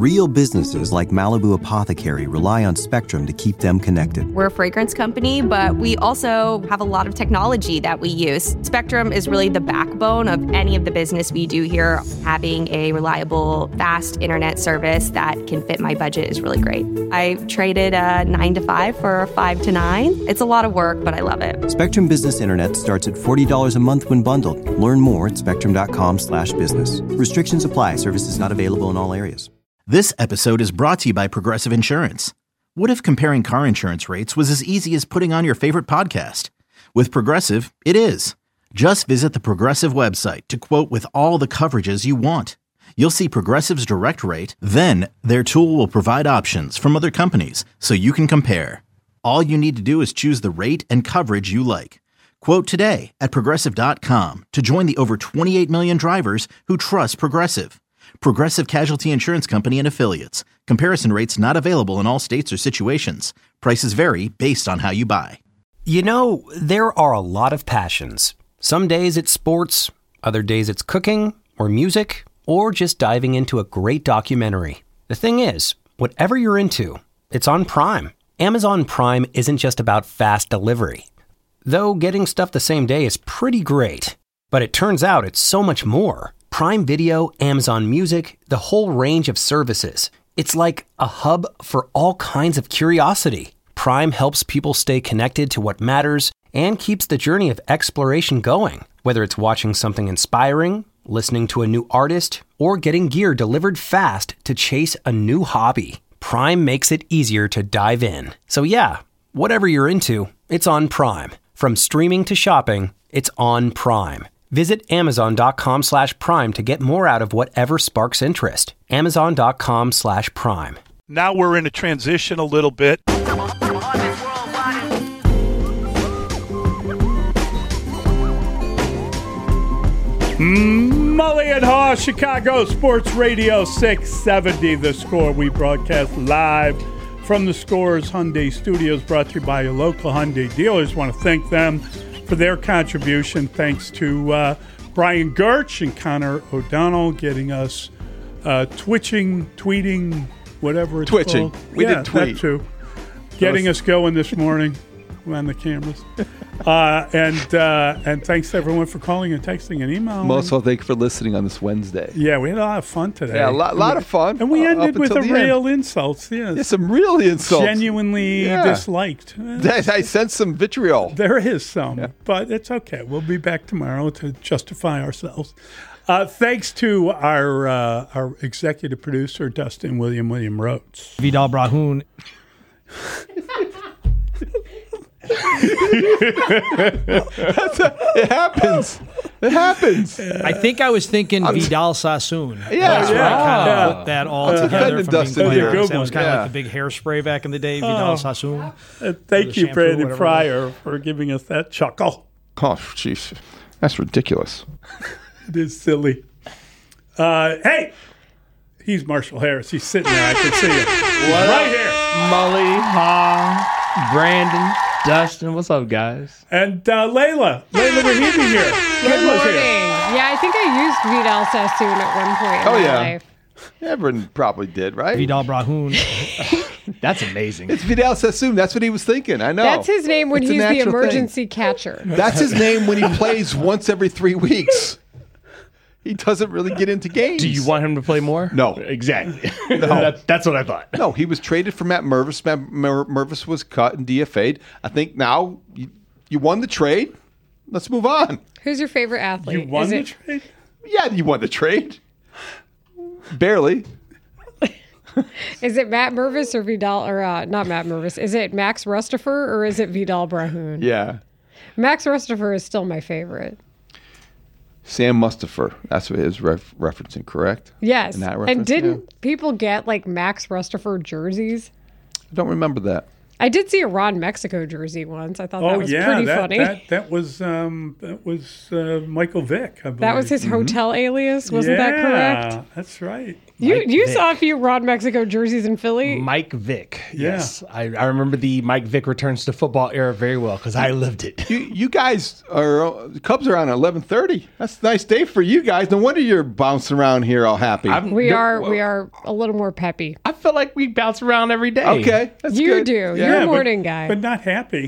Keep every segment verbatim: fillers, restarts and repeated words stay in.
Real businesses like Malibu Apothecary rely on Spectrum to keep them connected. We're a fragrance company, but we also have a lot of technology that we use. Spectrum is really the backbone of any of the business we do here. Having a reliable, fast internet service that can fit my budget is really great. I traded a nine to five for a five to nine. It's a lot of work, but I love it. Spectrum Business Internet starts at forty dollars a month when bundled. Learn more at spectrum.com slash business. Restrictions apply. Services not available in all areas. This episode is brought to you by Progressive Insurance. What if comparing car insurance rates was as easy as putting on your favorite podcast? With Progressive, it is. Just visit the Progressive website to quote with all the coverages you want. You'll see Progressive's direct rate, then their tool will provide options from other companies so you can compare. All you need to do is choose the rate and coverage you like. Quote today at progressive dot com to join the over twenty-eight million drivers who trust Progressive. Progressive Casualty Insurance Company and Affiliates. Comparison rates not available in all states or situations. Prices vary based on how you buy. You know, there are a lot of passions. Some days it's sports, other days it's cooking or music, or just diving into a great documentary. The thing is, whatever you're into, it's on Prime. Amazon Prime isn't just about fast delivery. Though getting stuff the same day is pretty great. But it turns out it's so much more. Prime Video, Amazon Music, the whole range of services. It's like a hub for all kinds of curiosity. Prime helps people stay connected to what matters and keeps the journey of exploration going. Whether it's watching something inspiring, listening to a new artist, or getting gear delivered fast to chase a new hobby, Prime makes it easier to dive in. So yeah, whatever you're into, it's on Prime. From streaming to shopping, it's on Prime. Visit amazon.com slash prime to get more out of whatever sparks interest. Amazon.com slash prime. Now we're in a transition a little bit. Mully and Haw, Chicago Sports Radio six seventy, The Score. We broadcast live from the Score's Hyundai Studios, brought to you by your local Hyundai dealers. Want to thank them for their contribution. Thanks to uh, Brian Gertch and Connor O'Donnell getting us uh, twitching, tweeting, whatever it's Twitching. called. We yeah, did tweet. That too. Getting us going this morning on the cameras. Uh, and uh, and thanks to everyone for calling and texting and emailing. Most of all, thank you for listening on this Wednesday. Yeah, we had a lot of fun today. Yeah, a lot, lot of fun. And we uh, ended up with a until the real end. insults. Yeah, Yeah, some real insults. Genuinely Yeah. disliked. I, I sense some vitriol. There is some, Yeah. but it's okay. We'll be back tomorrow to justify ourselves. Uh, thanks to our uh, our executive producer, Dustin William William Rhodes. Vidal Brahun. That's a, it happens. It happens. I think I was thinking Vidal Sassoon. Yeah, That's yeah. where I kind of Yeah. put that all Uh, together. Dustin From being did quite a good honest. That was one. kind of Yeah. like the big hairspray back in the day, Vidal Oh. Sassoon. Uh, The thank you, shampoo, Brandon whatever. Pryor, for giving us that chuckle. Oh, jeez. That's ridiculous. It is silly. Uh, hey, he's Marshall Harris. He's sitting there. I can see him. What right up? here. Mully, Ha, Brandon, Dustin. What's up, guys? And uh, Layla. Layla Rahimi here. Good Layla's morning. here. Yeah, I think I used Vidal Sassoon at one point in Oh, my yeah. life. Everyone probably did, right? Vidal Brahun. That's amazing. It's Vidal Sassoon. That's what he was thinking. I know. That's his name when It's a he's the natural thing. emergency catcher. That's his name when he plays once every three weeks. He doesn't really get into games. Do you want him to play more? No. Exactly. No. that, that's what I thought. No, he was traded for Matt Mervis. Matt Mer- Mervis was cut and D F A'd. I think now you, you won the trade. Let's move on. Who's your favorite athlete? You won Is the it, trade? Yeah, you won the trade. Barely. is it Matt Mervis or Vidal, or uh, not Matt Mervis? Is it Max Rustafer or is it Vidal Brahun? Yeah. Max Rustafer is still my favorite. Sam Mustafer. That's what his ref- referencing, correct? Yes. In that And reference, didn't yeah. people get like Max Rustafer jerseys? I don't remember that. I did see a Ron Mexico jersey once. I thought Oh that was yeah, pretty that, funny. that that was um, that was uh, Michael Vick. I believe. That was his hotel alias, wasn't yeah, that correct? That's right. You Mike you Vick. saw a few Rod Mexico jerseys in Philly. Mike Vick. Yeah. Yes. I, I remember the Mike Vick returns to football era very well because I lived it. You, you guys are the Cubs are on eleven thirty. That's a nice day for you guys. No wonder you're bouncing around here all happy. I'm- We no, are well, we are a little more peppy. I feel like we bounce around every day. okay, that's You good. do. Yeah. You're a but- morning guy. but not happy.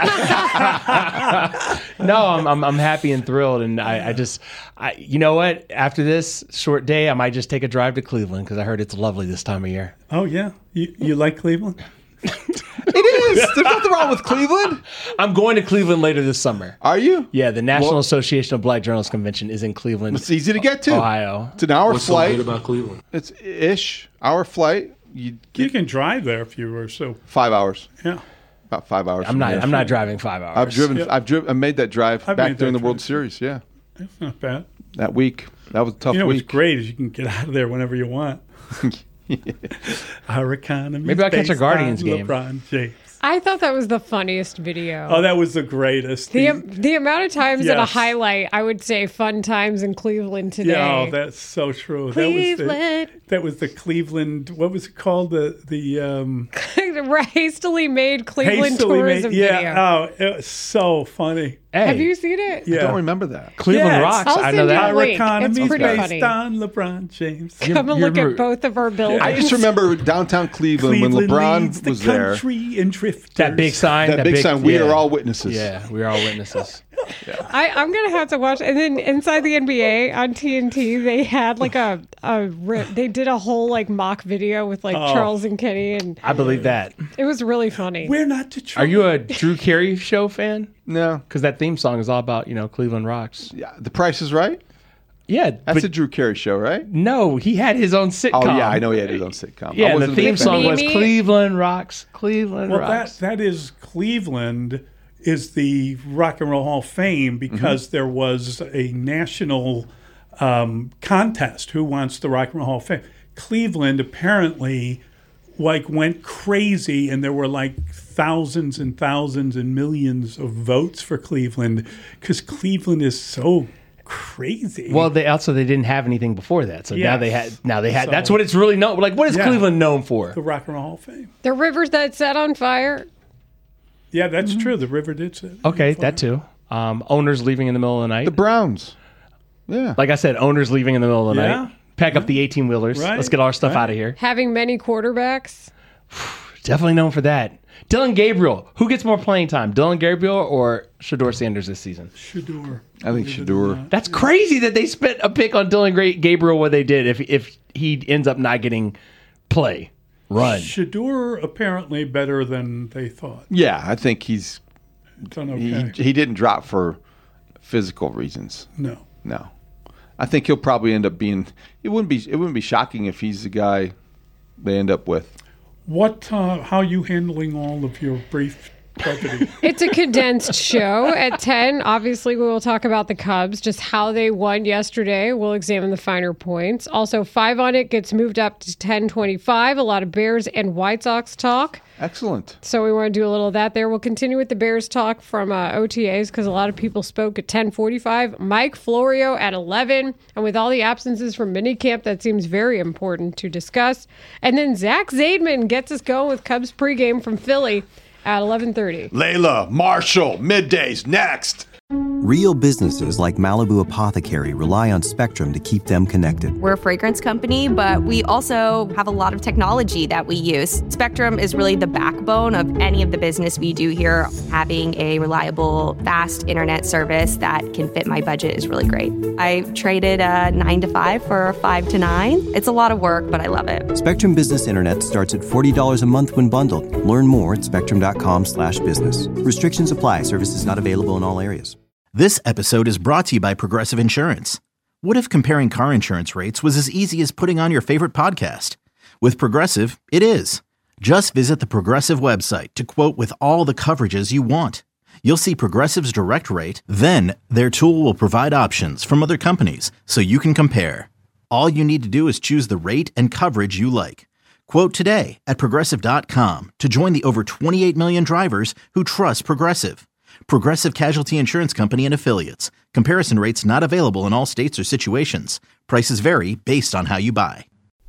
No, I'm, I'm I'm happy and thrilled, and I, I just, I you know what? After this short day, I might just take a drive to Cleveland because I heard it's lovely this time of year. Oh yeah, you you like Cleveland? It is. There's nothing wrong with Cleveland. I'm going to Cleveland later this summer. Are you? Yeah, the National Well- Association of Black Journalists Convention is in Cleveland, It's easy to get to. Ohio. It's an hour What's so flight. good about Cleveland? It's ish hour flight. You get You can drive there if you were so. five hours. Yeah. About five hours. I'm from not. here. I'm not driving five hours. I've driven. Yeah. I've driven. I made that drive I've back made during that the World drive. Series. Yeah, That's not bad. that week. That was a tough You know what's week. great is you can get out of there whenever you want. Our economy. Maybe I'll catch a Guardians game. LeBron James. I thought that was the funniest video. Oh, that was the greatest. the The- the amount of times in a Yes. highlight, I would say fun times in Cleveland today. Yeah, oh, that's so true. Cleveland. That was the, that was the Cleveland. What was it called? The the um, hastily made Cleveland hastily tourism made. Yeah. video. Oh, it was so funny. Hey, Have you seen it? Yeah. I don't remember that. Cleveland Yes. rocks. I'll I know send you that. a Our link. economy It's pretty based funny. on LeBron James. Come and you're look at rude. both of our buildings. I just remember downtown Cleveland, Cleveland when leads LeBron the was there. country in drifters. That big sign. That, big, sign. We yeah. are all witnesses. Yeah, we are all witnesses. I, I'm gonna have to watch. And then inside the N B A on T N T, they had like a a ri- they did a whole like mock video with like Oh. Charles and Kenny, and I believe that. it was really funny. We're not Detroit. Are you a Drew Carey show fan? No. Because that theme song is all about you know Cleveland rocks. Yeah. The Price is Right. Yeah, That's but a Drew Carey show, right? no, he had his own sitcom. Oh yeah, I know he had his own sitcom. I Yeah, and the wasn't a theme big fan. song was Mimi? Cleveland rocks. Cleveland Well, that rocks. that is Cleveland is the Rock and Roll Hall of Fame because Mm-hmm. there was a national um, contest. Who wants the Rock and Roll Hall of Fame? Cleveland apparently like went crazy, and there were like thousands and thousands and millions of votes for Cleveland because Cleveland is so crazy. Well, they also they didn't have anything before that, so now Yes. they had. Now they had. So- that's what it's really known. Like, what is Yeah. Cleveland known for? the Rock and Roll Hall of Fame. The rivers that set on fire. Yeah, that's Mm-hmm. true. The river did say. Okay, that too. Um, owners leaving in the middle of the night. The Browns. Yeah. like I said, owners leaving in the middle of the Yeah. night. Pack up the eighteen wheelers. Right, Let's get our stuff right. out of here. Having many quarterbacks. Definitely known for that. Dylan Gabriel. Who gets more playing time, Dylan Gabriel or Shador Sanders this season? Shador. I think Shador. That's crazy that they spent a pick on Dylan Gra- Gabriel what they did if if he ends up not getting play. Run. Shador apparently better than they thought. Yeah, I think he's Done he, okay. he didn't drop for physical reasons. No. No, I think he'll probably end up being. It wouldn't be. It wouldn't be shocking if he's the guy they end up with. What? Uh, how are you handling all of your brief brevity? It's a condensed show. At ten, obviously, we will talk about the Cubs, just how they won yesterday. We'll examine the finer points. Also, five on it gets moved up to ten twenty-five. A lot of Bears and White Sox talk. Excellent. So we want to do a little of that there. We'll continue with the Bears talk from uh, O T As because a lot of people spoke at ten forty-five. Mike Florio at eleven. And with all the absences from minicamp, that seems very important to discuss. And then Zach Zaidman gets us going with Cubs pregame from Philly at eleven thirty. Layla, Marshall, middays next. Real businesses like Malibu Apothecary rely on Spectrum to keep them connected. We're a fragrance company, but we also have a lot of technology that we use. Spectrum is really the backbone of any of the business we do here. Having a reliable, fast internet service that can fit my budget is really great. I traded a nine to five for a five to nine. It's a lot of work, but I love it. Spectrum Business Internet starts at forty dollars a month when bundled. Learn more at spectrum.com slash business. Restrictions apply. Services not available in all areas. This episode is brought to you by Progressive Insurance. What if comparing car insurance rates was as easy as putting on your favorite podcast? With Progressive, it is. Just visit the Progressive website to quote with all the coverages you want. You'll see Progressive's direct rate, then their tool will provide options from other companies so you can compare. All you need to do is choose the rate and coverage you like. Quote today at progressive dot com to join the over twenty-eight million drivers who trust Progressive. Progressive Casualty Insurance Company and Affiliates. Comparison rates not available in all states or situations. Prices vary based on how you buy.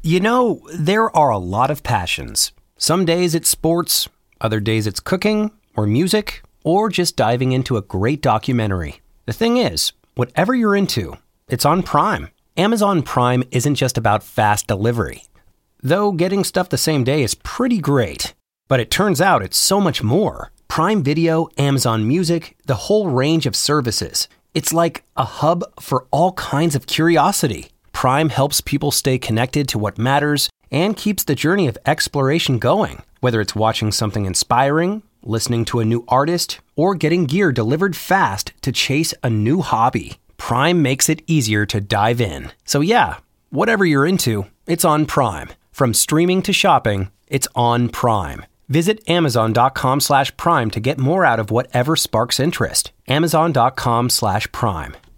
You know, there are a lot of passions. Some days it's sports, other days it's cooking or music, or just diving into a great documentary. The thing is, whatever you're into, it's on Prime. Amazon Prime isn't just about fast delivery. Though getting stuff the same day is pretty great. But it turns out it's so much more. Prime Video, Amazon Music, the whole range of services. It's like a hub for all kinds of curiosity. Prime helps people stay connected to what matters and keeps the journey of exploration going. Whether it's watching something inspiring, listening to a new artist, or getting gear delivered fast to chase a new hobby, Prime makes it easier to dive in. So yeah, whatever you're into, it's on Prime. From streaming to shopping, it's on Prime. Visit amazon.com slash prime to get more out of whatever sparks interest. Amazon.com slash prime.